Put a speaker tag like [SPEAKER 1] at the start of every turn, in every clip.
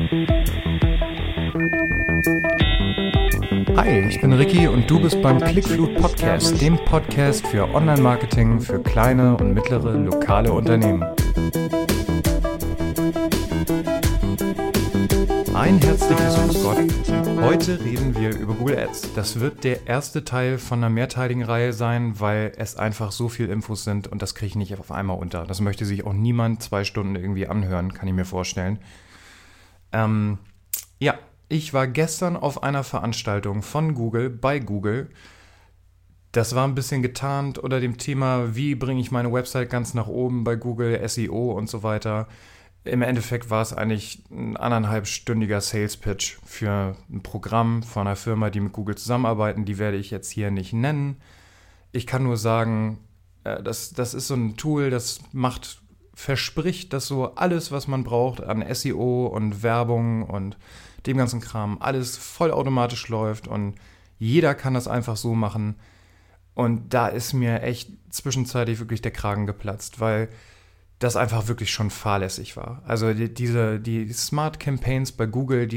[SPEAKER 1] Hi, ich bin Ricky und du bist beim Clickflut Podcast, dem Podcast für Online-Marketing für kleine und mittlere lokale Unternehmen. Ein herzliches Grüß Gott. Heute reden wir über Google Ads. Das wird der erste Teil von einer mehrteiligen Reihe sein, weil es einfach so viel Infos sind und das kriege ich nicht auf einmal unter. Das möchte sich auch niemand 2 Stunden irgendwie anhören, kann ich mir vorstellen. Ich war gestern auf einer Veranstaltung von Google, bei Google. Das war ein bisschen getarnt unter dem Thema, wie bringe ich meine Website ganz nach oben bei Google, SEO und so weiter. Im Endeffekt war es eigentlich ein 1,5-stündiger Sales-Pitch für ein Programm von einer Firma, die mit Google zusammenarbeiten. Die werde ich jetzt hier nicht nennen. Ich kann nur sagen, das ist so ein Tool, das verspricht, dass so alles, was man braucht an SEO und Werbung und dem ganzen Kram, alles vollautomatisch läuft und jeder kann das einfach so machen. Und da ist mir echt zwischenzeitlich wirklich der Kragen geplatzt, weil das einfach wirklich schon fahrlässig war. Also die Smart Campaigns bei Google,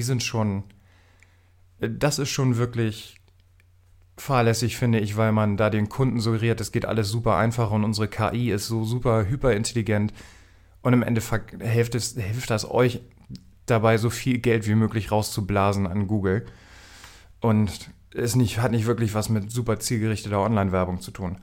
[SPEAKER 1] das ist schon wirklich fahrlässig, finde ich, weil man da den Kunden suggeriert, es geht alles super einfach und unsere KI ist so super hyperintelligent und im Endeffekt hilft das euch dabei, so viel Geld wie möglich rauszublasen an Google und hat nicht wirklich was mit super zielgerichteter Online-Werbung zu tun.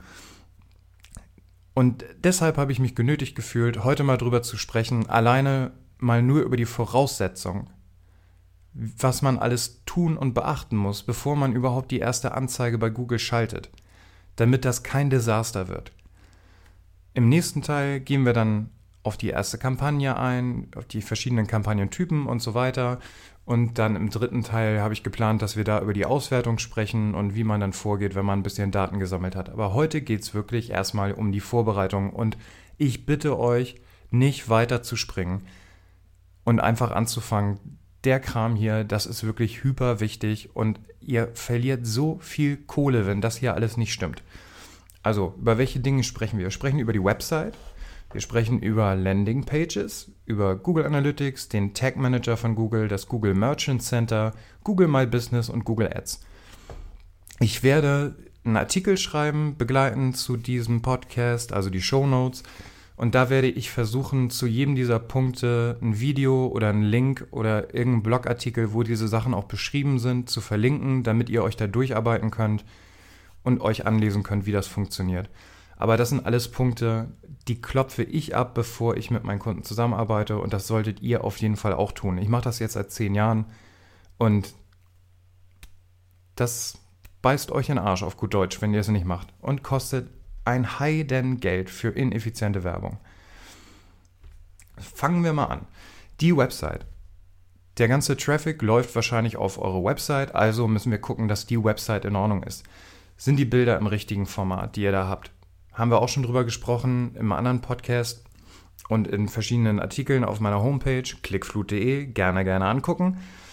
[SPEAKER 1] Und deshalb habe ich mich genötigt gefühlt, heute mal drüber zu sprechen, alleine mal nur über die Voraussetzungen, was man alles tun und beachten muss, bevor man überhaupt die erste Anzeige bei Google schaltet, damit das kein Desaster wird. Im nächsten Teil gehen wir dann auf die erste Kampagne ein, auf die verschiedenen Kampagnentypen und so weiter. Und dann im dritten Teil habe ich geplant, dass wir da über die Auswertung sprechen und wie man dann vorgeht, wenn man ein bisschen Daten gesammelt hat. Aber heute geht es wirklich erstmal um die Vorbereitung und ich bitte euch, nicht weiter zu springen und einfach anzufangen. Der Kram hier, das ist wirklich hyper wichtig und ihr verliert so viel Kohle, wenn das hier alles nicht stimmt. Also, über welche Dinge sprechen wir? Wir sprechen über die Website. Wir sprechen über Landingpages, über Google Analytics, den Tag Manager von Google, das Google Merchant Center, Google My Business und Google Ads. Ich werde einen Artikel schreiben, begleitend zu diesem Podcast, also die Shownotes. Und da werde ich versuchen, zu jedem dieser Punkte ein Video oder einen Link oder irgendeinen Blogartikel, wo diese Sachen auch beschrieben sind, zu verlinken, damit ihr euch da durcharbeiten könnt und euch anlesen könnt, wie das funktioniert. Aber das sind alles Punkte, die klopfe ich ab, bevor ich mit meinen Kunden zusammenarbeite und das solltet ihr auf jeden Fall auch tun. Ich mache das jetzt seit 10 Jahren und das beißt euch in den Arsch auf gut Deutsch, wenn ihr es nicht macht und kostet ein Heidengeld für ineffiziente Werbung. Fangen wir mal an. Die Website. Der ganze Traffic läuft wahrscheinlich auf eure Website, also müssen wir gucken, dass die Website in Ordnung ist. Sind die Bilder im richtigen Format, die ihr da habt? Haben wir auch schon drüber gesprochen im anderen Podcast und in verschiedenen Artikeln auf meiner Homepage, clickflut.de, gerne angucken.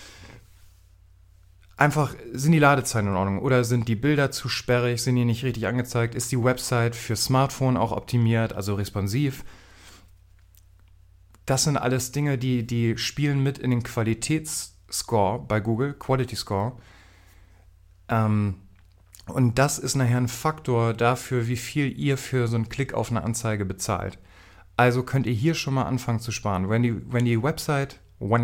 [SPEAKER 1] Einfach, sind die Ladezeiten in Ordnung oder sind die Bilder zu sperrig, sind die nicht richtig angezeigt? Ist die Website für Smartphone auch optimiert, also responsiv? Das sind alles Dinge, die spielen mit in den Qualitätsscore bei Google, Quality Score. Und das ist nachher ein Faktor dafür, wie viel ihr für so einen Klick auf eine Anzeige bezahlt. Also könnt ihr hier schon mal anfangen zu sparen. Wenn die Website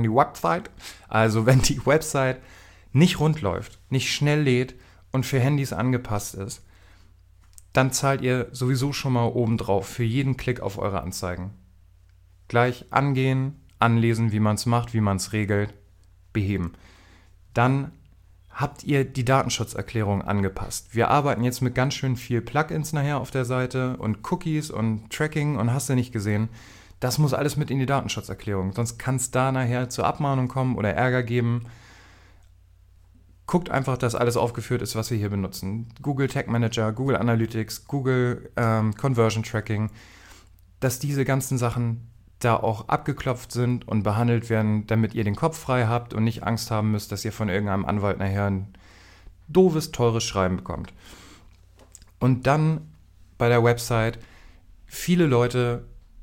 [SPEAKER 1] nicht rund läuft, nicht schnell lädt und für Handys angepasst ist, dann zahlt ihr sowieso schon mal obendrauf für jeden Klick auf eure Anzeigen. Gleich angehen, anlesen, wie man es macht, wie man es regelt, beheben. Dann habt ihr die Datenschutzerklärung angepasst. Wir arbeiten jetzt mit ganz schön viel Plugins nachher auf der Seite und Cookies und Tracking und hast du nicht gesehen. Das muss alles mit in die Datenschutzerklärung, sonst kann es da nachher zur Abmahnung kommen oder Ärger geben. Guckt einfach, dass alles aufgeführt ist, was wir hier benutzen. Google Tag Manager, Google Analytics, Google Conversion Tracking, dass diese ganzen Sachen da auch abgeklopft sind und behandelt werden, damit ihr den Kopf frei habt und nicht Angst haben müsst, dass ihr von irgendeinem Anwalt nachher ein doofes, teures Schreiben bekommt. Und dann bei der Website, viele Leute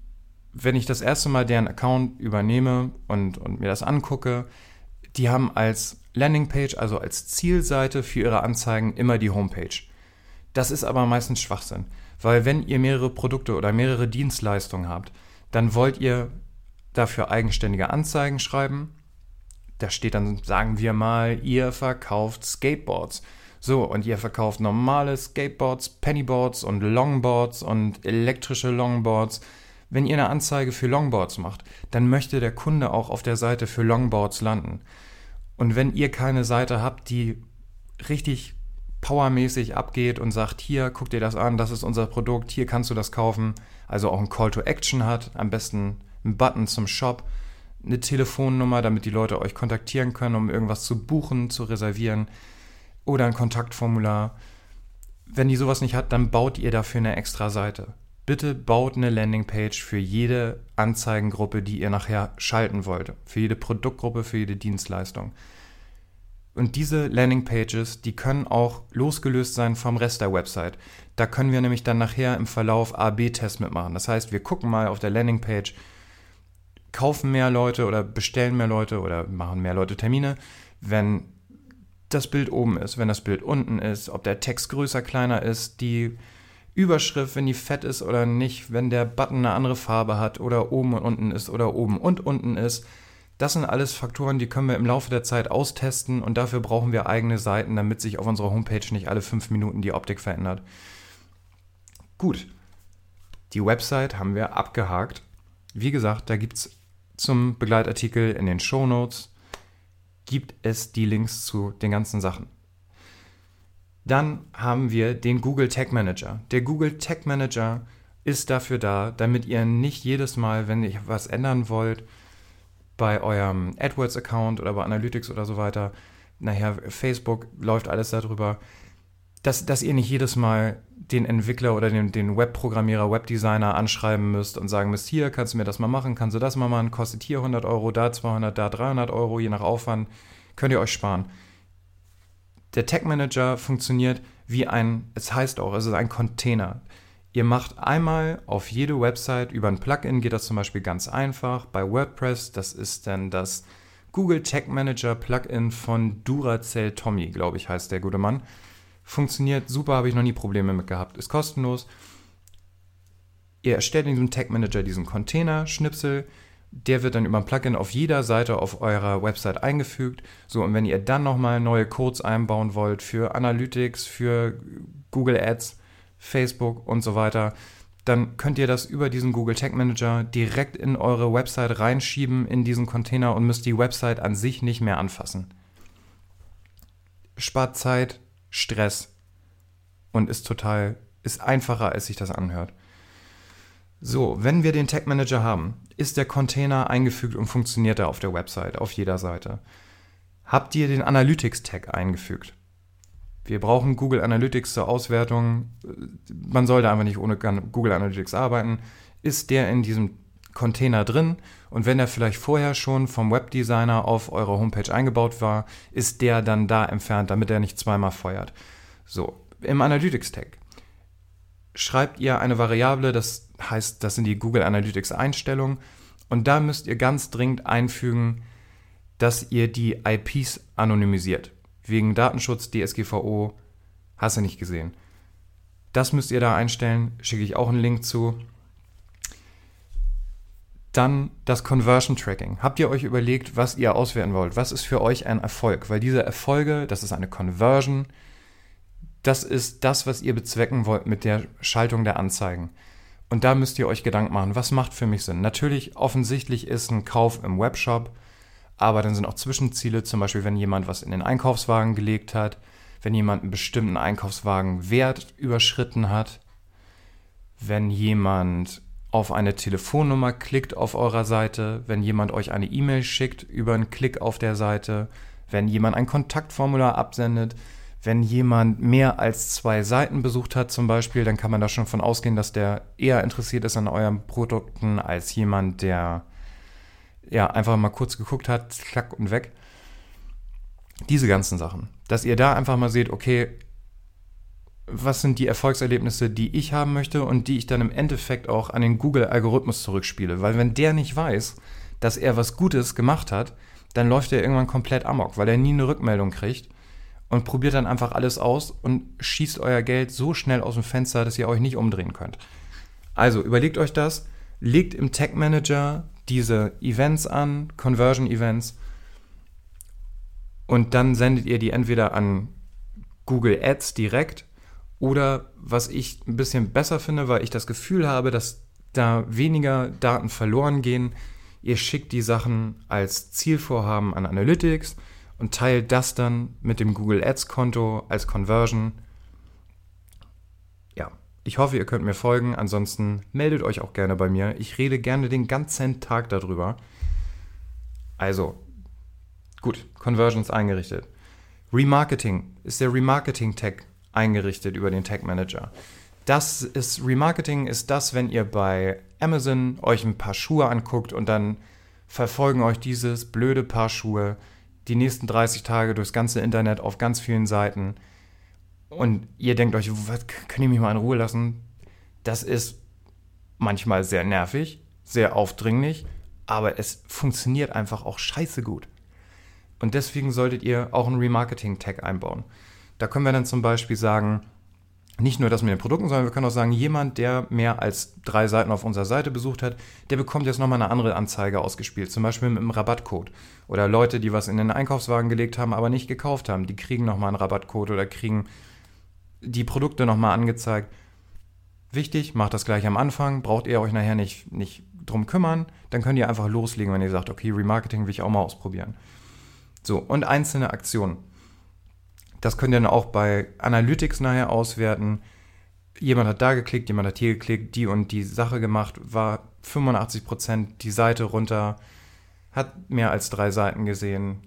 [SPEAKER 1] wenn ich das erste Mal deren Account übernehme und mir das angucke, die haben als Landingpage, also als Zielseite für ihre Anzeigen immer die Homepage. Das ist aber meistens Schwachsinn, weil wenn ihr mehrere Produkte oder mehrere Dienstleistungen habt, dann wollt ihr dafür eigenständige Anzeigen schreiben. Da steht dann, sagen wir mal, ihr verkauft Skateboards. So, und ihr verkauft normale Skateboards, Pennyboards und Longboards und elektrische Longboards. Wenn ihr eine Anzeige für Longboards macht, dann möchte der Kunde auch auf der Seite für Longboards landen. Und wenn ihr keine Seite habt, die richtig powermäßig abgeht und sagt, hier, guck dir das an, das ist unser Produkt, hier kannst du das kaufen, also auch ein Call to Action hat, am besten einen Button zum Shop, eine Telefonnummer, damit die Leute euch kontaktieren können, um irgendwas zu buchen, zu reservieren oder ein Kontaktformular. Wenn die sowas nicht hat, dann baut ihr dafür eine extra Seite. Bitte baut eine Landingpage für jede Anzeigengruppe, die ihr nachher schalten wollt. Für jede Produktgruppe, für jede Dienstleistung. Und diese Landingpages, die können auch losgelöst sein vom Rest der Website. Da können wir nämlich dann nachher im Verlauf A/B-Tests mitmachen. Das heißt, wir gucken mal auf der Landingpage, kaufen mehr Leute oder bestellen mehr Leute oder machen mehr Leute Termine, wenn das Bild oben ist, wenn das Bild unten ist, ob der Text größer, kleiner ist, die Überschrift, wenn die fett ist oder nicht, wenn der Button eine andere Farbe hat oder oben und unten ist oder oben und unten ist. Das sind alles Faktoren, die können wir im Laufe der Zeit austesten und dafür brauchen wir eigene Seiten, damit sich auf unserer Homepage nicht alle 5 Minuten die Optik verändert. Gut, die Website haben wir abgehakt. Wie gesagt, da gibt es zum Begleitartikel in den Shownotes gibt es die Links zu den ganzen Sachen. Dann haben wir den Google Tag Manager. Der Google Tag Manager ist dafür da, damit ihr nicht jedes Mal, wenn ihr was ändern wollt, bei eurem AdWords-Account oder bei Analytics oder so weiter, nachher Facebook läuft alles darüber, dass ihr nicht jedes Mal den Entwickler oder den Webprogrammierer, Webdesigner anschreiben müsst und sagen müsst, hier, kannst du mir das mal machen, kannst du das mal machen, kostet hier 100 Euro, da 200, da 300 Euro, je nach Aufwand, könnt ihr euch sparen. Der Tag Manager funktioniert wie es heißt auch, es ist ein Container. Ihr macht einmal auf jede Website über ein Plugin, geht das zum Beispiel ganz einfach. Bei WordPress, das ist dann das Google Tag Manager Plugin von Duracell Tommy, glaube ich, heißt der gute Mann. Funktioniert super, habe ich noch nie Probleme mit gehabt. Ist kostenlos. Ihr erstellt in diesem Tag Manager diesen Container-Schnipsel. Der wird dann über ein Plugin auf jeder Seite auf eurer Website eingefügt. So, und wenn ihr dann nochmal neue Codes einbauen wollt für Analytics, für Google Ads, Facebook und so weiter, dann könnt ihr das über diesen Google Tag Manager direkt in eure Website reinschieben in diesen Container und müsst die Website an sich nicht mehr anfassen. Spart Zeit, Stress und ist einfacher, als sich das anhört. So, wenn wir den Tag Manager haben, ist der Container eingefügt und funktioniert er auf der Website, auf jeder Seite. Habt ihr den Analytics-Tag eingefügt? Wir brauchen Google Analytics zur Auswertung. Man sollte einfach nicht ohne Google Analytics arbeiten. Ist der in diesem Container drin? Und wenn er vielleicht vorher schon vom Webdesigner auf eure Homepage eingebaut war, ist der dann da entfernt, damit er nicht zweimal feuert. So, im Analytics-Tag schreibt ihr eine Variable, das heißt, das sind die Google Analytics Einstellungen. Und da müsst ihr ganz dringend einfügen, dass ihr die IPs anonymisiert. Wegen Datenschutz, DSGVO, hast du nicht gesehen. Das müsst ihr da einstellen, schicke ich auch einen Link zu. Dann das Conversion Tracking. Habt ihr euch überlegt, was ihr auswerten wollt? Was ist für euch ein Erfolg? Weil diese Erfolge, das ist eine Conversion, das ist das, was ihr bezwecken wollt mit der Schaltung der Anzeigen. Und da müsst ihr euch Gedanken machen, was macht für mich Sinn? Natürlich, offensichtlich ist ein Kauf im Webshop, aber dann sind auch Zwischenziele, zum Beispiel, wenn jemand was in den Einkaufswagen gelegt hat, wenn jemand einen bestimmten Einkaufswagenwert überschritten hat, wenn jemand auf eine Telefonnummer klickt auf eurer Seite, wenn jemand euch eine E-Mail schickt über einen Klick auf der Seite, wenn jemand ein Kontaktformular absendet, wenn jemand mehr als 2 Seiten besucht hat zum Beispiel, dann kann man da schon von ausgehen, dass der eher interessiert ist an euren Produkten als jemand, der einfach mal kurz geguckt hat, klack und weg. Diese ganzen Sachen. Dass ihr da einfach mal seht, okay, was sind die Erfolgserlebnisse, die ich haben möchte und die ich dann im Endeffekt auch an den Google-Algorithmus zurückspiele. Weil wenn der nicht weiß, dass er was Gutes gemacht hat, dann läuft er irgendwann komplett amok, weil er nie eine Rückmeldung kriegt und probiert dann einfach alles aus und schießt euer Geld so schnell aus dem Fenster, dass ihr euch nicht umdrehen könnt. Also überlegt euch das, legt im Tag Manager diese Events an, Conversion Events, und dann sendet ihr die entweder an Google Ads direkt oder, was ich ein bisschen besser finde, weil ich das Gefühl habe, dass da weniger Daten verloren gehen, ihr schickt die Sachen als Zielvorhaben an Analytics und teilt das dann mit dem Google Ads Konto als Conversion. Ja, ich hoffe, ihr könnt mir folgen. Ansonsten meldet euch auch gerne bei mir. Ich rede gerne den ganzen Tag darüber. Also, gut, Conversions eingerichtet. Remarketing, ist der Remarketing-Tag eingerichtet über den Tag Manager. Remarketing ist das, wenn ihr bei Amazon euch ein paar Schuhe anguckt und dann verfolgen euch dieses blöde Paar Schuhe die nächsten 30 Tage durchs ganze Internet auf ganz vielen Seiten und ihr denkt euch, was, könnt ihr mich mal in Ruhe lassen? Das ist manchmal sehr nervig, sehr aufdringlich, aber es funktioniert einfach auch scheiße gut. Und deswegen solltet ihr auch einen Remarketing-Tag einbauen. Da können wir dann zum Beispiel sagen, nicht nur das mit den Produkten, sondern wir können auch sagen, jemand, der mehr als 3 Seiten auf unserer Seite besucht hat, der bekommt jetzt nochmal eine andere Anzeige ausgespielt, zum Beispiel mit einem Rabattcode. Oder Leute, die was in den Einkaufswagen gelegt haben, aber nicht gekauft haben, die kriegen nochmal einen Rabattcode oder kriegen die Produkte nochmal angezeigt. Wichtig, macht das gleich am Anfang, braucht ihr euch nachher nicht drum kümmern, dann könnt ihr einfach loslegen, wenn ihr sagt, okay, Remarketing will ich auch mal ausprobieren. So, und einzelne Aktionen. Das könnt ihr dann auch bei Analytics nachher auswerten. Jemand hat da geklickt, jemand hat hier geklickt, die und die Sache gemacht, war 85% die Seite runter, hat mehr als 3 Seiten gesehen.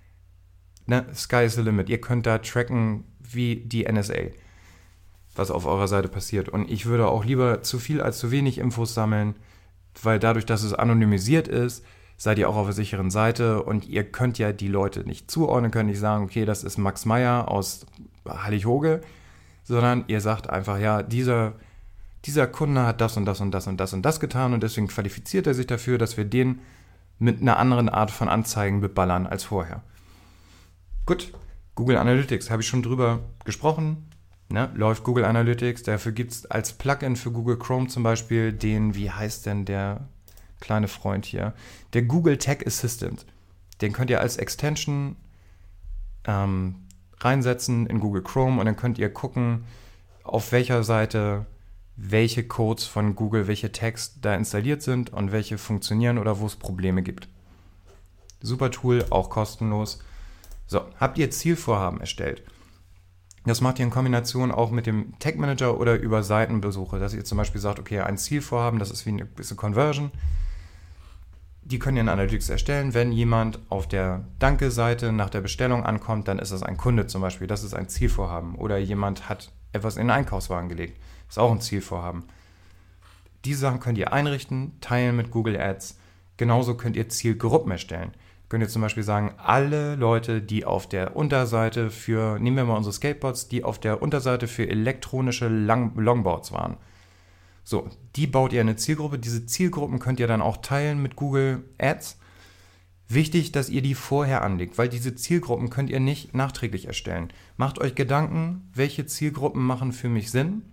[SPEAKER 1] Ne? Sky is the limit. Ihr könnt da tracken wie die NSA, was auf eurer Seite passiert. Und ich würde auch lieber zu viel als zu wenig Infos sammeln, weil dadurch, dass es anonymisiert ist, seid ihr auch auf der sicheren Seite und ihr könnt ja die Leute nicht zuordnen, könnt nicht sagen, okay, das ist Max Meyer aus Hallig-Hoge, sondern ihr sagt einfach, ja, dieser Kunde hat das und das und das und das und das getan und deswegen qualifiziert er sich dafür, dass wir den mit einer anderen Art von Anzeigen beballern als vorher. Gut, Google Analytics, habe ich schon drüber gesprochen, ne? Läuft Google Analytics, dafür gibt es als Plugin für Google Chrome zum Beispiel wie heißt denn der kleine Freund hier, der Google Tag Assistant. Den könnt ihr als Extension reinsetzen in Google Chrome und dann könnt ihr gucken, auf welcher Seite welche Codes von Google, welche Tags da installiert sind und welche funktionieren oder wo es Probleme gibt. Super Tool, auch kostenlos. So, habt ihr Zielvorhaben erstellt? Das macht ihr in Kombination auch mit dem Tag Manager oder über Seitenbesuche, dass ihr zum Beispiel sagt, okay, ein Zielvorhaben, das ist wie eine bisschen Conversion. Die können ihr in Analytics erstellen. Wenn jemand auf der Danke-Seite nach der Bestellung ankommt, dann ist das ein Kunde zum Beispiel. Das ist ein Zielvorhaben. Oder jemand hat etwas in den Einkaufswagen gelegt. Ist auch ein Zielvorhaben. Diese Sachen könnt ihr einrichten, teilen mit Google Ads. Genauso könnt ihr Zielgruppen erstellen. Könnt ihr zum Beispiel sagen, alle Leute, die auf der Unterseite nehmen wir mal unsere Skateboards, die auf der Unterseite für elektronische Longboards waren. So, die baut ihr in eine Zielgruppe. Diese Zielgruppen könnt ihr dann auch teilen mit Google Ads. Wichtig, dass ihr die vorher anlegt, weil diese Zielgruppen könnt ihr nicht nachträglich erstellen. Macht euch Gedanken, welche Zielgruppen machen für mich Sinn.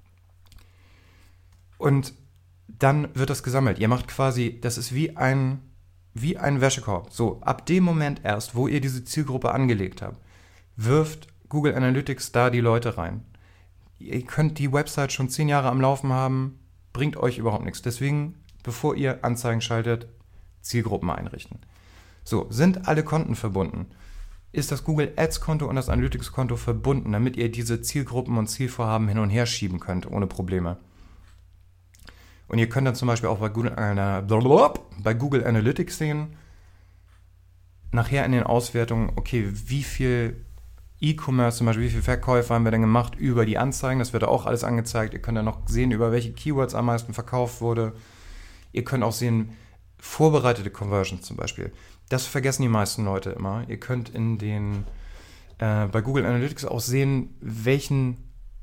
[SPEAKER 1] Und dann wird das gesammelt. Ihr macht quasi, das ist wie ein Wäschekorb. So, ab dem Moment erst, wo ihr diese Zielgruppe angelegt habt, wirft Google Analytics da die Leute rein. Ihr könnt die Website schon 10 Jahre am Laufen haben, bringt euch überhaupt nichts. Deswegen, bevor ihr Anzeigen schaltet, Zielgruppen einrichten. So, sind alle Konten verbunden? Ist das Google Ads Konto und das Analytics Konto verbunden, damit ihr diese Zielgruppen und Zielvorhaben hin und her schieben könnt, ohne Probleme? Und ihr könnt dann zum Beispiel auch bei Google Analytics sehen, nachher in den Auswertungen, okay, wie viel E-Commerce zum Beispiel, wie viele Verkäufe haben wir denn gemacht über die Anzeigen, das wird auch alles angezeigt. Ihr könnt dann noch sehen, über welche Keywords am meisten verkauft wurde. Ihr könnt auch sehen, vorbereitete Conversions zum Beispiel. Das vergessen die meisten Leute immer. Ihr könnt bei Google Analytics auch sehen, welchen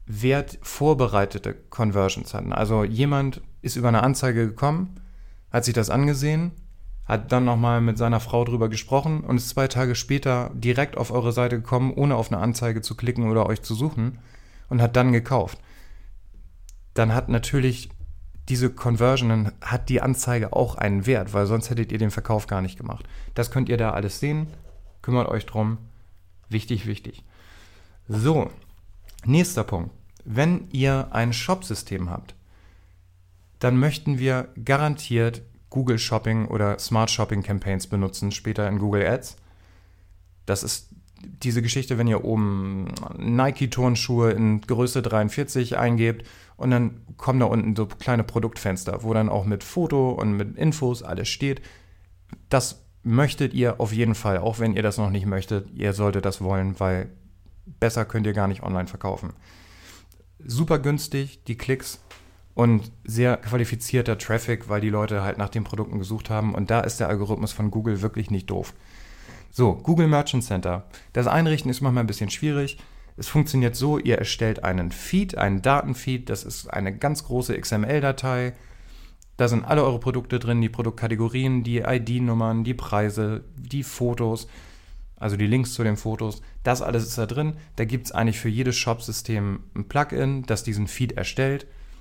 [SPEAKER 1] wertvorbereitete Conversions hatten. Also jemand ist über eine Anzeige gekommen, hat sich das angesehen, hat dann nochmal mit seiner Frau drüber gesprochen und ist 2 Tage später direkt auf eure Seite gekommen, ohne auf eine Anzeige zu klicken oder euch zu suchen und hat dann gekauft. Dann hat natürlich diese Conversion, dann hat die Anzeige auch einen Wert, weil sonst hättet ihr den Verkauf gar nicht gemacht. Das könnt ihr da alles sehen. Kümmert euch drum. Wichtig, wichtig. So, nächster Punkt. Wenn ihr ein Shop-System habt, dann möchten wir garantiert Google Shopping oder Smart Shopping Campaigns benutzen, später in Google Ads. Das ist diese Geschichte, wenn ihr oben Nike-Turnschuhe in Größe 43 eingebt und dann kommen da unten so kleine Produktfenster, wo dann auch mit Foto und mit Infos alles steht. Das möchtet ihr auf jeden Fall, auch wenn ihr das noch nicht möchtet. Ihr solltet das wollen, weil besser könnt ihr gar nicht online verkaufen. Super günstig, die Klicks und sehr qualifizierter Traffic, weil die Leute halt nach den Produkten gesucht haben und da ist der Algorithmus von Google wirklich nicht doof. So, Google Merchant Center. Das Einrichten ist manchmal ein bisschen schwierig. Es funktioniert so, ihr erstellt einen Feed, einen Datenfeed, das ist eine ganz große XML-Datei. Da sind alle eure Produkte drin, die Produktkategorien, die ID-Nummern, die Preise, die Fotos, also die Links zu den Fotos. Das alles ist da drin. Da gibt es eigentlich für jedes Shop-System ein Plugin, das diesen Feed erstellt.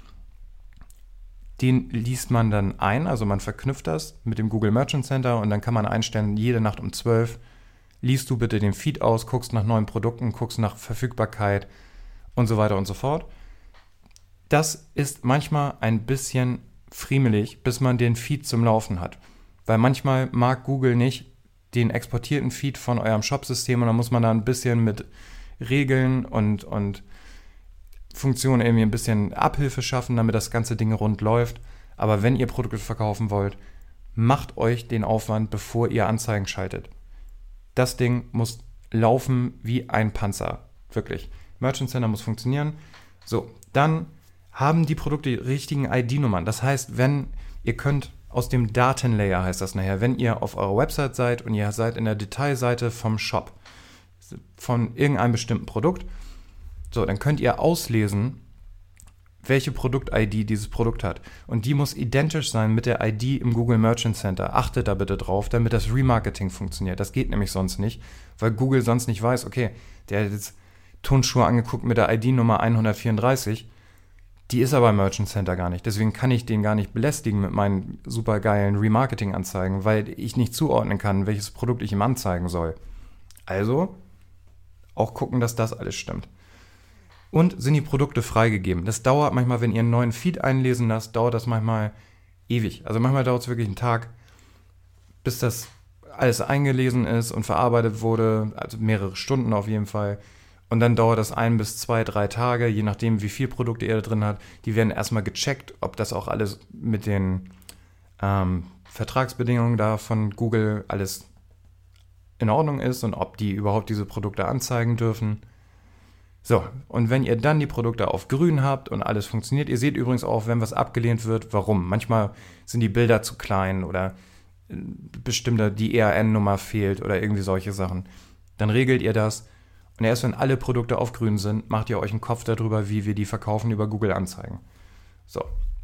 [SPEAKER 1] Den liest man dann ein, also man verknüpft das mit dem Google Merchant Center und dann kann man einstellen, jede Nacht um 12 liest du bitte den Feed aus, guckst nach neuen Produkten, guckst nach Verfügbarkeit und so weiter und so fort. Das ist manchmal ein bisschen friemelig, bis man den Feed zum Laufen hat. Weil manchmal mag Google nicht den exportierten Feed von eurem Shop-System und dann muss man da ein bisschen mit Regeln und Funktionen irgendwie ein bisschen Abhilfe schaffen, damit das ganze Ding rund läuft. Aber wenn ihr Produkte verkaufen wollt, macht euch den Aufwand, bevor ihr Anzeigen schaltet. Das Ding muss laufen wie ein Panzer. Wirklich. Merchant Center muss funktionieren. So, dann haben die Produkte die richtigen ID-Nummern. Das heißt, wenn ihr könnt aus dem Datenlayer, heißt das nachher, wenn ihr auf eurer Website seid und ihr seid in der Detailseite vom Shop, von irgendeinem bestimmten Produkt, so, dann könnt ihr auslesen, welche Produkt-ID dieses Produkt hat. Und die muss identisch sein mit der ID im Google Merchant Center. Achtet da bitte drauf, damit das Remarketing funktioniert. Das geht nämlich sonst nicht, weil Google sonst nicht weiß, okay, der hat jetzt Turnschuhe angeguckt mit der ID-Nummer 134, die ist aber im Merchant Center gar nicht. Deswegen kann ich den gar nicht belästigen mit meinen supergeilen Remarketing-Anzeigen, weil ich nicht zuordnen kann, welches Produkt ich ihm anzeigen soll. Also auch gucken, dass das alles stimmt. Und sind die Produkte freigegeben. Das dauert manchmal, wenn ihr einen neuen Feed einlesen lasst, dauert das manchmal ewig. Also manchmal dauert es wirklich einen Tag, bis das alles eingelesen ist und verarbeitet wurde, also mehrere Stunden auf jeden Fall. Und dann dauert das 1 bis 2, 3 Tage, je nachdem, wie viele Produkte ihr da drin habt. Die werden erstmal gecheckt, ob das auch alles mit den Vertragsbedingungen da von Google alles in Ordnung ist und ob die überhaupt diese Produkte anzeigen dürfen. So, und wenn ihr dann die Produkte auf grün habt und alles funktioniert, ihr seht übrigens auch, wenn was abgelehnt wird, warum. Manchmal sind die Bilder zu klein oder bestimmte die ERN-Nummer fehlt oder irgendwie solche Sachen. Dann regelt ihr das und erst wenn alle Produkte auf grün sind, macht ihr euch einen Kopf darüber, wie wir die verkaufen über Google Anzeigen. So.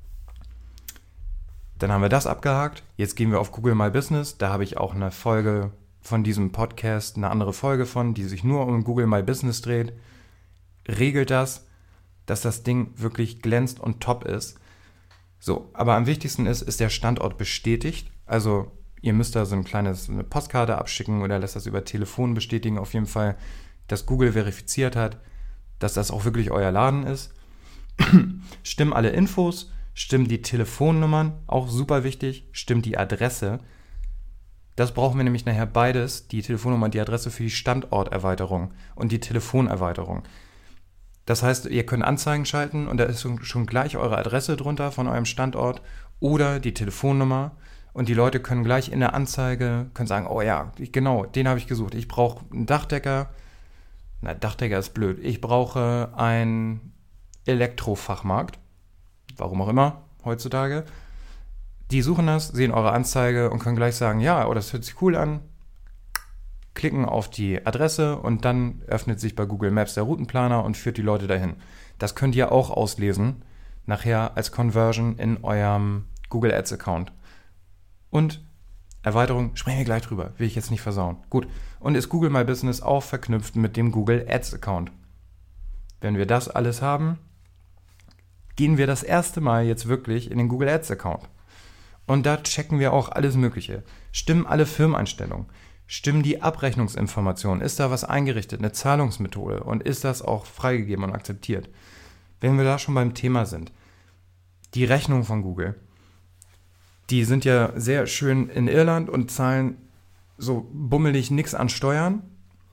[SPEAKER 1] Dann haben wir das abgehakt. Jetzt gehen wir auf Google My Business. Da habe ich auch eine Folge von diesem Podcast, eine andere Folge von, die sich nur um Google My Business dreht. Regelt das, dass das Ding wirklich glänzt und top ist. So, aber am wichtigsten ist der Standort bestätigt. Also ihr müsst da so eine Postkarte abschicken oder lasst das über Telefon bestätigen. Auf jeden Fall, dass Google verifiziert hat, dass das auch wirklich euer Laden ist. Stimmen alle Infos, stimmen die Telefonnummern, auch super wichtig, stimmt die Adresse. Das brauchen wir nämlich nachher beides, die Telefonnummer und die Adresse für die Standorterweiterung und die Telefonerweiterung. Das heißt, ihr könnt Anzeigen schalten und da ist schon gleich eure Adresse drunter von eurem Standort oder die Telefonnummer und die Leute können gleich in der Anzeige können sagen, oh ja, genau, den habe ich gesucht. Ich brauche einen Dachdecker. Na, Dachdecker ist blöd. Ich brauche einen Elektrofachmarkt. Warum auch immer, heutzutage. Die suchen das, sehen eure Anzeige und können gleich sagen, ja, oh, das hört sich cool an. klicken auf die Adresse und dann öffnet sich bei Google Maps der Routenplaner und führt die Leute dahin. Das könnt ihr auch auslesen, nachher als Conversion in eurem Google Ads Account. Und Erweiterung, sprechen wir gleich drüber, will ich jetzt nicht versauen. Gut, und ist Google My Business auch verknüpft mit dem Google Ads Account. Wenn wir das alles haben, gehen wir das erste Mal jetzt wirklich in den Google Ads Account. Und da checken wir auch alles Mögliche. Stimmen alle Firmeneinstellungen? Stimmen die Abrechnungsinformationen? Ist da was eingerichtet, eine Zahlungsmethode? Und ist das auch freigegeben und akzeptiert? Wenn wir da schon beim Thema sind, die Rechnungen von Google, die sind ja sehr schön in Irland und zahlen so bummelig nichts an Steuern.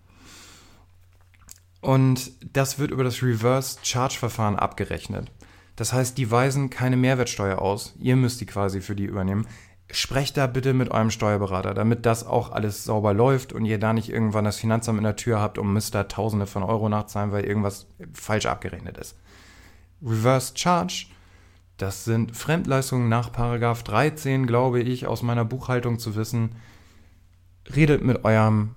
[SPEAKER 1] Und das wird über das Reverse-Charge-Verfahren abgerechnet. Das heißt, die weisen keine Mehrwertsteuer aus. Ihr müsst die quasi für die übernehmen. Sprecht da bitte mit eurem Steuerberater, damit das auch alles sauber läuft und ihr da nicht irgendwann das Finanzamt in der Tür habt und müsst da Tausende von Euro nachzahlen, weil irgendwas falsch abgerechnet ist. Reverse Charge, das sind Fremdleistungen nach Paragraph 13, glaube ich, aus meiner Buchhaltung zu wissen. Redet mit eurem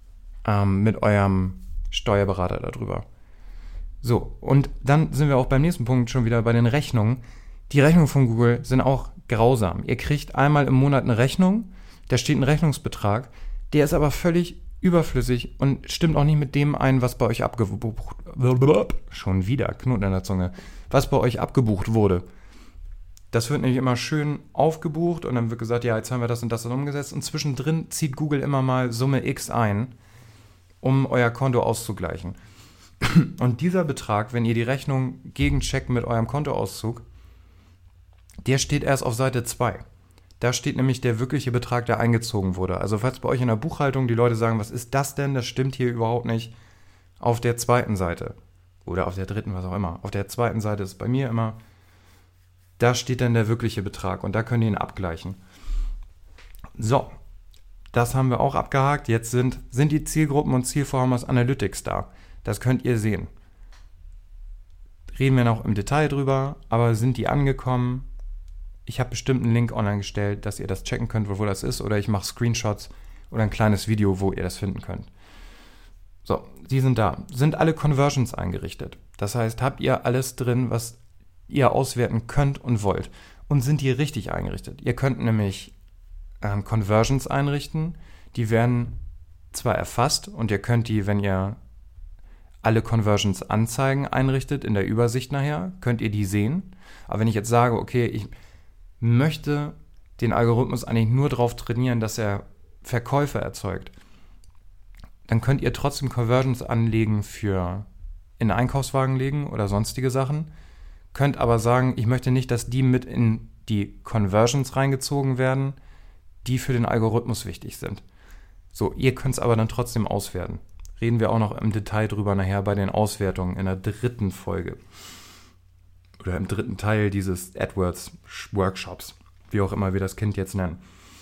[SPEAKER 1] Steuerberater darüber. So, und dann sind wir auch beim nächsten Punkt schon wieder bei den Rechnungen. Die Rechnungen von Google sind auch grausam. Ihr kriegt einmal im Monat eine Rechnung, da steht ein Rechnungsbetrag, der ist aber völlig überflüssig und stimmt auch nicht mit dem ein, was bei euch abgebucht schon wieder Knoten in der Zunge, was bei euch abgebucht wurde. Das wird nämlich immer schön aufgebucht und dann wird gesagt, ja, jetzt haben wir das und das umgesetzt und zwischendrin zieht Google immer mal Summe X ein, um euer Konto auszugleichen. Und dieser Betrag, wenn ihr die Rechnung gegencheckt mit eurem Kontoauszug, der steht erst auf Seite 2. Da steht nämlich der wirkliche Betrag, der eingezogen wurde. Also falls bei euch in der Buchhaltung die Leute sagen, was ist das denn, das stimmt hier überhaupt nicht, auf der zweiten Seite oder auf der dritten, was auch immer, auf der zweiten Seite ist bei mir immer, da steht dann der wirkliche Betrag und da könnt ihr ihn abgleichen. So, das haben wir auch abgehakt. Jetzt sind die Zielgruppen und Zielvorhaben aus Analytics da. Das könnt ihr sehen. Reden wir noch im Detail drüber, aber sind die angekommen? Ich habe bestimmt einen Link online gestellt, dass ihr das checken könnt, wo das ist, oder ich mache Screenshots oder ein kleines Video, wo ihr das finden könnt. So, die sind da. Sind alle Conversions eingerichtet? Das heißt, habt ihr alles drin, was ihr auswerten könnt und wollt? Und sind die richtig eingerichtet? Ihr könnt nämlich Conversions einrichten, die werden zwar erfasst und ihr könnt die, wenn ihr alle Conversions anzeigen einrichtet, in der Übersicht nachher, könnt ihr die sehen. Aber wenn ich jetzt sage, okay, ich möchte den Algorithmus eigentlich nur darauf trainieren, dass er Verkäufe erzeugt, dann könnt ihr trotzdem Conversions anlegen für in den Einkaufswagen legen oder sonstige Sachen. Könnt aber sagen, ich möchte nicht, dass die mit in die Conversions reingezogen werden, die für den Algorithmus wichtig sind. So, ihr könnt es aber dann trotzdem auswerten. Reden wir auch noch im Detail drüber nachher bei den Auswertungen in der 3. Folge. Oder im 3. Teil dieses AdWords-Workshops. Wie auch immer wir das Kind jetzt nennen.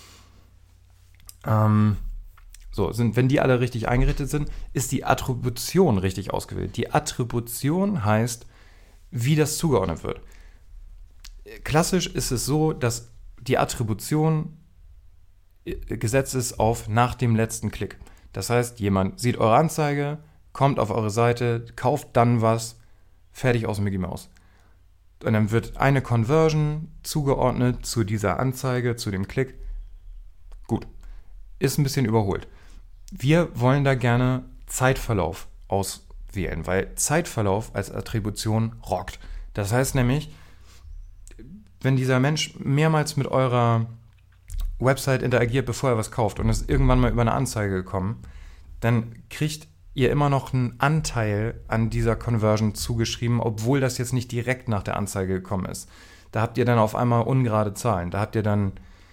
[SPEAKER 1] Wenn die alle richtig eingerichtet sind, ist die Attribution richtig ausgewählt. Die Attribution heißt, wie das zugeordnet wird. Klassisch ist es so, dass die Attribution gesetzt ist auf nach dem letzten Klick. Das heißt, jemand sieht eure Anzeige, kommt auf eure Seite, kauft dann was, fertig aus Mickey Mouse. Und dann wird eine Conversion zugeordnet zu dieser Anzeige, zu dem Klick. Gut, ist ein bisschen überholt. Wir wollen da gerne Zeitverlauf auswählen, weil Zeitverlauf als Attribution rockt. Das heißt nämlich, wenn dieser Mensch mehrmals mit eurer Website interagiert, bevor er was kauft und ist irgendwann mal über eine Anzeige gekommen, dann kriegt ihr immer noch einen Anteil an dieser Conversion zugeschrieben, obwohl das jetzt nicht direkt nach der Anzeige gekommen ist. Da habt ihr dann auf einmal ungerade Zahlen. Da habt ihr dann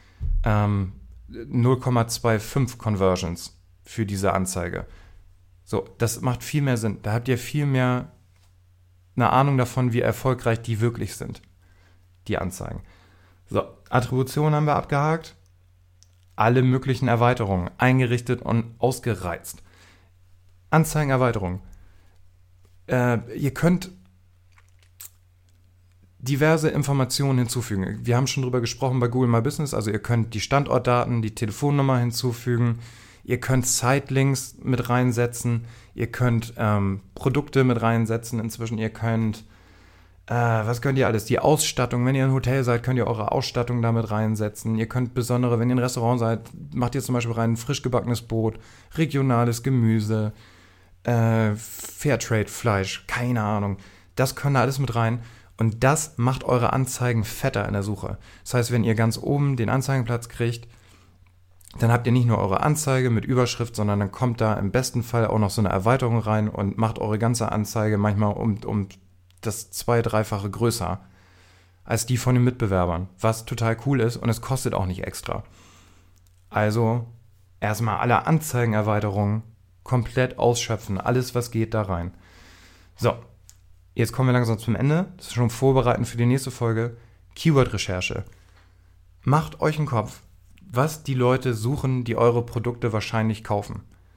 [SPEAKER 1] 0,25 Conversions für diese Anzeige. So, das macht viel mehr Sinn. Da habt ihr viel mehr eine Ahnung davon, wie erfolgreich die wirklich sind, die Anzeigen. So, Attribution haben wir abgehakt. Alle möglichen Erweiterungen eingerichtet und ausgereizt. Anzeigenerweiterung. Ihr könnt diverse Informationen hinzufügen. Wir haben schon drüber gesprochen bei Google My Business, also ihr könnt die Standortdaten, die Telefonnummer hinzufügen. Ihr könnt Sitelinks mit reinsetzen, ihr könnt Produkte mit reinsetzen inzwischen, ihr könnt, was könnt ihr alles? Die Ausstattung, wenn ihr ein Hotel seid, könnt ihr eure Ausstattung damit reinsetzen. Ihr könnt besondere, wenn ihr ein Restaurant seid, macht ihr zum Beispiel rein ein frisch gebackenes Brot, regionales Gemüse, Fairtrade-Fleisch, keine Ahnung. Das könnt ihr alles mit rein. Und das macht eure Anzeigen fetter in der Suche. Das heißt, wenn ihr ganz oben den Anzeigenplatz kriegt, dann habt ihr nicht nur eure Anzeige mit Überschrift, sondern dann kommt da im besten Fall auch noch so eine Erweiterung rein und macht eure ganze Anzeige manchmal um das 2-3-fache größer als die von den Mitbewerbern, was total cool ist und es kostet auch nicht extra. Also erstmal alle Anzeigenerweiterungen komplett ausschöpfen, alles was geht da rein. So, jetzt kommen wir langsam zum Ende. Das ist schon vorbereitend für die nächste Folge. Keyword-Recherche. Macht euch einen Kopf, was die Leute suchen, die eure Produkte wahrscheinlich kaufen.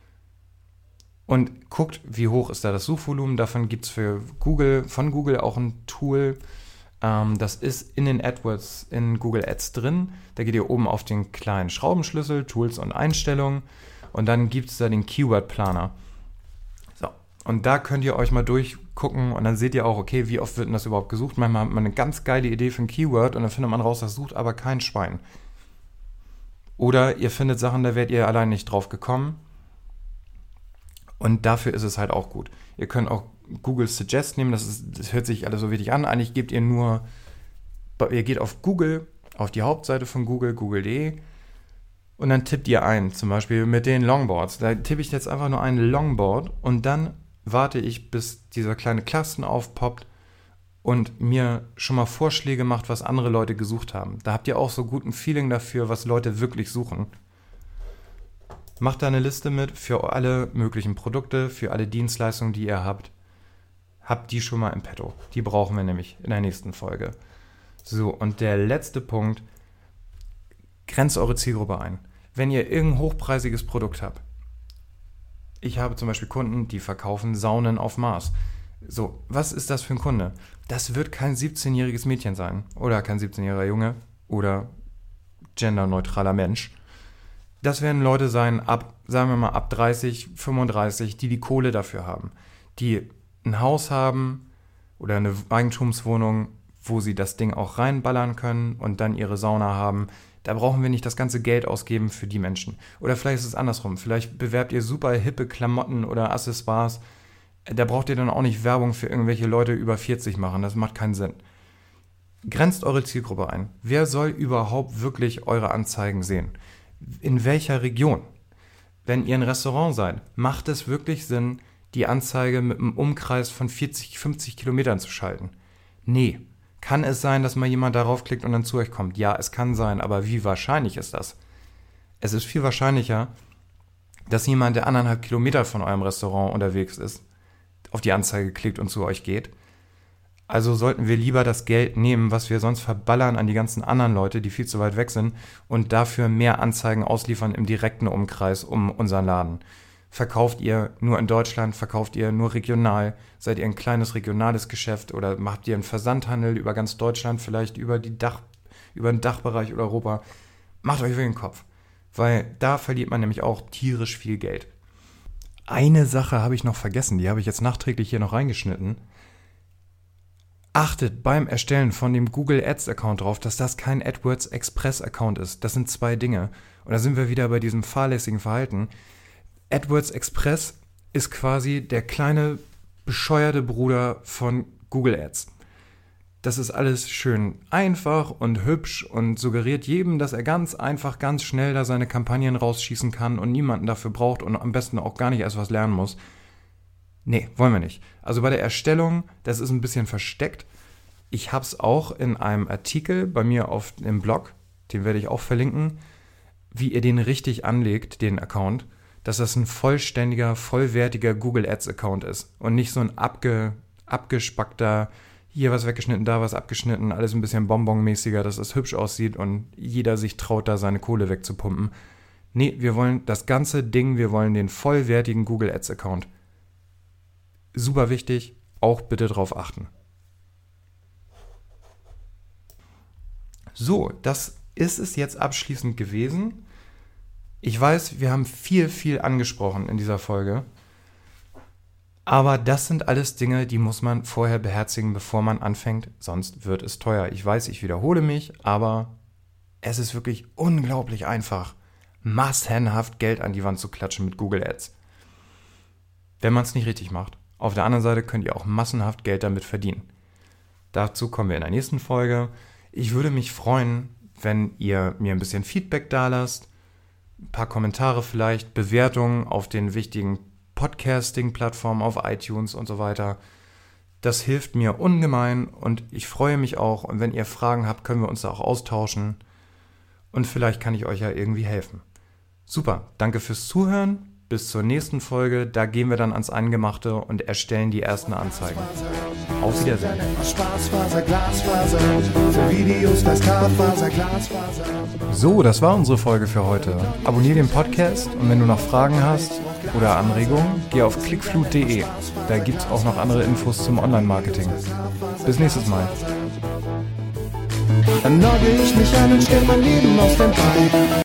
[SPEAKER 1] Und guckt, wie hoch ist da das Suchvolumen. Davon gibt es von Google auch ein Tool. Das ist in den AdWords, in Google Ads drin. Da geht ihr oben auf den kleinen Schraubenschlüssel, Tools und Einstellungen. Und dann gibt es da den Keyword-Planer. So, und da könnt ihr euch mal durchgucken und dann seht ihr auch, okay, wie oft wird denn das überhaupt gesucht. Manchmal hat man eine ganz geile Idee für ein Keyword und dann findet man raus, das sucht aber kein Schwein. Oder ihr findet Sachen, da werdet ihr allein nicht drauf gekommen. Und dafür ist es halt auch gut. Ihr könnt auch Google Suggest nehmen, das hört sich alles so wichtig an. Eigentlich ihr geht auf Google, auf die Hauptseite von Google, google.de und dann tippt ihr ein, zum Beispiel mit den Longboards. Da tippe ich jetzt einfach nur ein Longboard und dann warte ich, bis dieser kleine Kasten aufpoppt und mir schon mal Vorschläge macht, was andere Leute gesucht haben. Da habt ihr auch so gut ein Feeling dafür, was Leute wirklich suchen. Macht da eine Liste mit für alle möglichen Produkte, für alle Dienstleistungen, die ihr habt. Habt die schon mal im Petto. Die brauchen wir nämlich in der nächsten Folge. So, und der letzte Punkt. Grenzt eure Zielgruppe ein. Wenn ihr irgendein hochpreisiges Produkt habt. Ich habe zum Beispiel Kunden, die verkaufen Saunen auf Mars. So, was ist das für ein Kunde? Das wird kein 17-jähriges Mädchen sein. Oder kein 17-jähriger Junge. Oder genderneutraler Mensch. Das werden Leute sein, sagen wir mal, ab 30, 35, die Kohle dafür haben. Die ein Haus haben oder eine Eigentumswohnung, wo sie das Ding auch reinballern können und dann ihre Sauna haben. Da brauchen wir nicht das ganze Geld ausgeben für die Menschen. Oder vielleicht ist es andersrum. Vielleicht bewerbt ihr super hippe Klamotten oder Accessoires. Da braucht ihr dann auch nicht Werbung für irgendwelche Leute über 40 machen. Das macht keinen Sinn. Grenzt eure Zielgruppe ein. Wer soll überhaupt wirklich eure Anzeigen sehen? In welcher Region? Wenn ihr ein Restaurant seid, macht es wirklich Sinn, die Anzeige mit einem Umkreis von 40, 50 Kilometern zu schalten? Nee. Kann es sein, dass mal jemand darauf klickt und dann zu euch kommt? Ja, es kann sein, aber wie wahrscheinlich ist das? Es ist viel wahrscheinlicher, dass jemand, der 1,5 Kilometer von eurem Restaurant unterwegs ist, auf die Anzeige klickt und zu euch geht. Also sollten wir lieber das Geld nehmen, was wir sonst verballern an die ganzen anderen Leute, die viel zu weit weg sind, und dafür mehr Anzeigen ausliefern im direkten Umkreis um unseren Laden. Verkauft ihr nur in Deutschland, verkauft ihr nur regional, seid ihr ein kleines regionales Geschäft oder macht ihr einen Versandhandel über ganz Deutschland, vielleicht über den Dachbereich oder Europa, macht euch wirklich den Kopf, weil da verliert man nämlich auch tierisch viel Geld. Eine Sache habe ich noch vergessen, die habe ich jetzt nachträglich hier noch reingeschnitten. Achtet beim Erstellen von dem Google Ads Account drauf, dass das kein AdWords Express Account ist. Das sind 2 Dinge. Und da sind wir wieder bei diesem fahrlässigen Verhalten. AdWords Express ist quasi der kleine, bescheuerte Bruder von Google Ads. Das ist alles schön einfach und hübsch und suggeriert jedem, dass er ganz einfach, ganz schnell da seine Kampagnen rausschießen kann und niemanden dafür braucht und am besten auch gar nicht erst was lernen muss. Nee, wollen wir nicht. Also bei der Erstellung, das ist ein bisschen versteckt. Ich habe es auch in einem Artikel bei mir im Blog, den werde ich auch verlinken, wie ihr den richtig anlegt, den Account, dass das ein vollständiger, vollwertiger Google Ads Account ist und nicht so ein abgespackter, hier was weggeschnitten, da was abgeschnitten, alles ein bisschen bonbonmäßiger, dass es hübsch aussieht und jeder sich traut, da seine Kohle wegzupumpen. Nee, wir wollen das ganze Ding, wir wollen den vollwertigen Google Ads Account. Super wichtig, auch bitte drauf achten. So, das ist es jetzt abschließend gewesen. Ich weiß, wir haben viel angesprochen in dieser Folge. Aber das sind alles Dinge, die muss man vorher beherzigen, bevor man anfängt, sonst wird es teuer. Ich weiß, ich wiederhole mich, aber es ist wirklich unglaublich einfach, massenhaft Geld an die Wand zu klatschen mit Google Ads. Wenn man es nicht richtig macht. Auf der anderen Seite könnt ihr auch massenhaft Geld damit verdienen. Dazu kommen wir in der nächsten Folge. Ich würde mich freuen, wenn ihr mir ein bisschen Feedback dalasst, ein paar Kommentare vielleicht, Bewertungen auf den wichtigen Podcasting-Plattformen, auf iTunes und so weiter. Das hilft mir ungemein und ich freue mich auch. Und wenn ihr Fragen habt, können wir uns da auch austauschen. Und vielleicht kann ich euch ja irgendwie helfen. Super, danke fürs Zuhören. Bis zur nächsten Folge. Da gehen wir dann ans Eingemachte und erstellen die ersten Anzeigen. Auf Wiedersehen. So, das war unsere Folge für heute. Abonnier den Podcast und wenn du noch Fragen hast oder Anregungen, geh auf clickflut.de. Da gibt es auch noch andere Infos zum Online-Marketing. Bis nächstes Mal.
[SPEAKER 2] Dann logge ich mich ein und stell mein Leben auf den Bein.